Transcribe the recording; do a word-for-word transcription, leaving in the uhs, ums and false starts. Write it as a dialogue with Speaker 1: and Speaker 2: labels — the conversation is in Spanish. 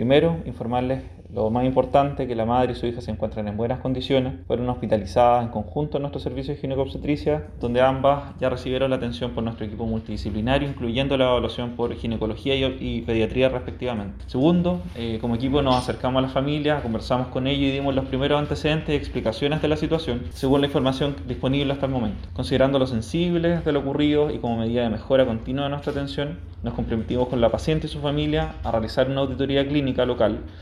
Speaker 1: Primero, informarles lo más importante, que la madre y su hija se encuentran en buenas condiciones, fueron hospitalizadas en conjunto en nuestro servicio de ginecobstetricia, donde ambas ya recibieron la atención por nuestro equipo multidisciplinario, incluyendo la evaluación por ginecología y, y pediatría respectivamente. Segundo, eh, como equipo nos acercamos a la familia, conversamos con ellos y dimos los primeros antecedentes y explicaciones de la situación, según la información disponible hasta el momento. Considerando lo sensibles de lo ocurrido y como medida de mejora continua de nuestra atención, nos comprometimos con la paciente y su familia a realizar una auditoría clínica local